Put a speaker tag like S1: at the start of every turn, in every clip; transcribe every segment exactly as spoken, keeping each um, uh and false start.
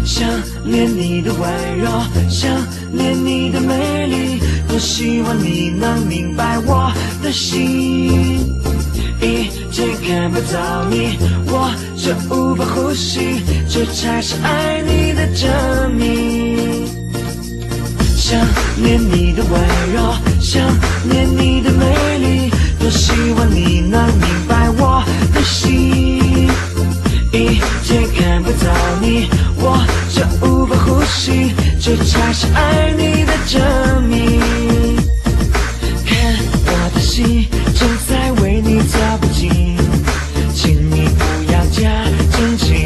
S1: 想念你的温柔，想念你的美丽，多希望你能明白我的心。一天看不到你，我就无法呼吸，这才是爱你的证明。想念你的温柔，想念你的美丽，多希望你能明白我的心。一天看不到你，我就无法呼吸，这才是爱你的证明。看我的心正在为你走不近，请你不要假正经。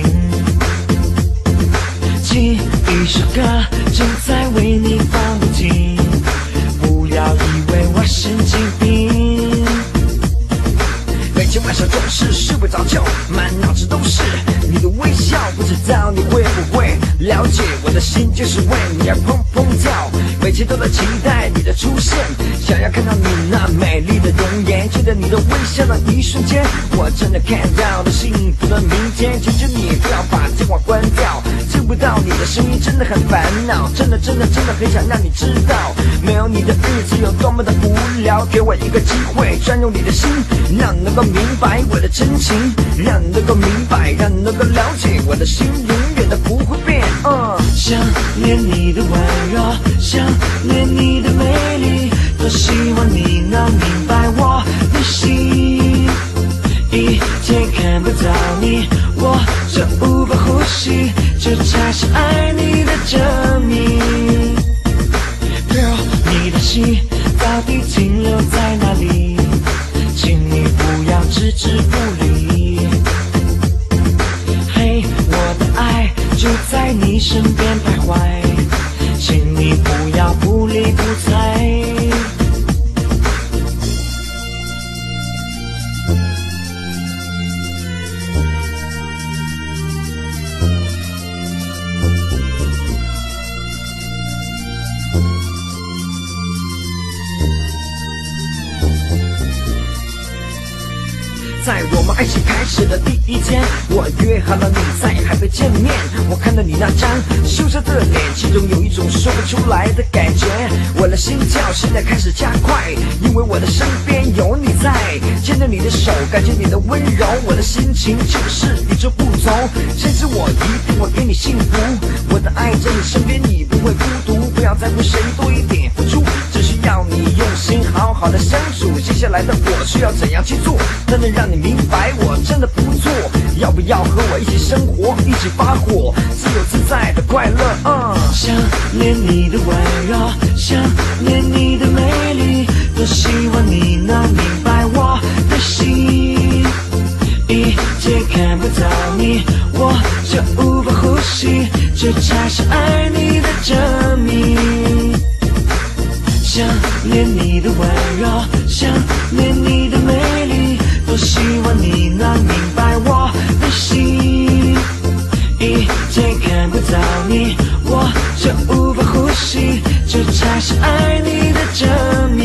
S1: 听一首歌正在为你放不停，不要以为我神经病。每天晚上总是睡不着觉，满脑子都是你的微笑，不知道你会不会了解，我的心就是为你而砰砰跳，每天都在期待你的出现，想要看到你那美丽的容颜，记得你的微笑的一瞬间，我真的看到了幸福的明天，求求你不要把电话关掉，听不到你的声音真的很烦恼，真的真的真的很想让你知道，没有你的日子有多么的无聊，给我一个机会钻入你的心，让你能够明白我的真情，让你能够明白，让你能够了解，我的心永远都不会变。uh. 想念你的温柔，想念你的美丽，多希望你能明白我的心。一天看不到你，我就无法呼吸，这才是爱你的证明。Girl， 你的心到底停留在哪里？请你不要置之不理。嘿，我的爱就在你身边徘徊，请你不要不理不睬。在我们爱情开始的第一天，我约好了你在海边见面，我看到你那张羞涩的脸，心中有一种说不出来的感觉，我的心跳现在开始加快，因为我的身边有你在，牵着你的手，感觉你的温柔，我的心情就是与众不同，甚至我一定会给你幸福，我的爱在你身边你不会孤独，不要在乎谁多一点付出，只需要你用心好好的相处，接下来的我需要怎样去做，才能让你明白我真的不错，要不要和我一起生活，一起发火，自由自在的快乐。uh. 想念你的温柔，想念你的美丽，多希望你能明白我的心。一天看不到你，我就无法呼吸，这才是爱你的证明。想念你的温柔，想念你的美丽，多希望你能明白我的心。一天看不到你，我就无法呼吸，这才是爱你的证明。